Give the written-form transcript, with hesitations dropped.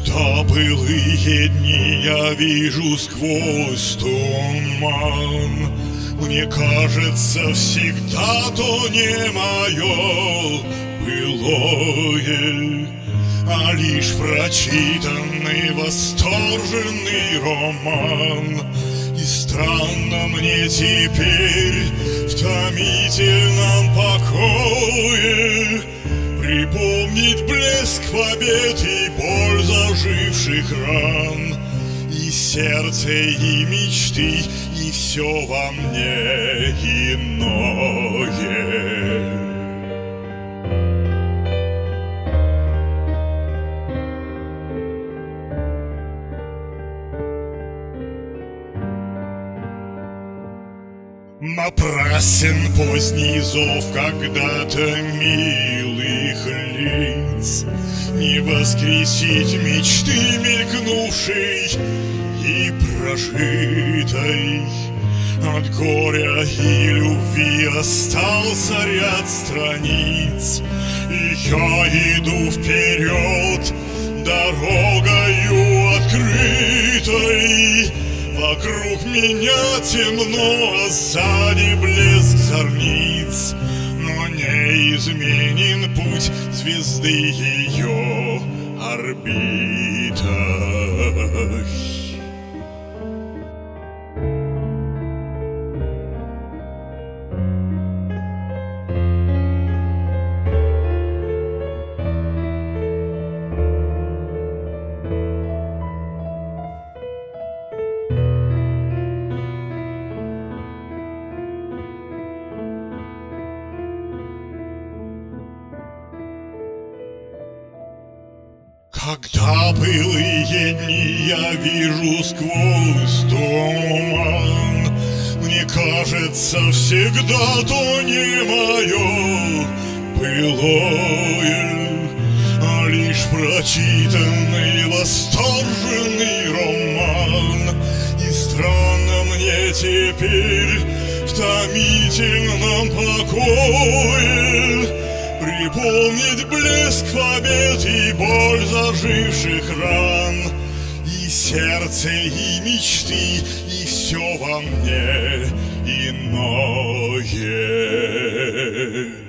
Когда былые дни я вижу сквозь туман, мне кажется, всегда то не мое былое, а лишь прочитанный восторженный роман. И странно мне теперь в томительном покое припомнить блеск побед и боль заживших ран, и сердце, и мечты, и все во мне иное. Напрасен поздний зов когда-то милых лиц, не воскресить мечты мелькнувшей и прожитой. От горя и любви остался ряд страниц, и я иду вперед дорогою открытой. Вокруг меня темно, а сзади блеск зорниц, но не изменен путь звезды ее орбитой. Когда былые дни я вижу сквозь туман, мне кажется, всегда то не мое былое, а лишь прочитанный восторженный роман. И странно мне теперь в томительном покое припомнить блеск побед и боль заживших ран, и сердце, и мечты, и все во мне иное.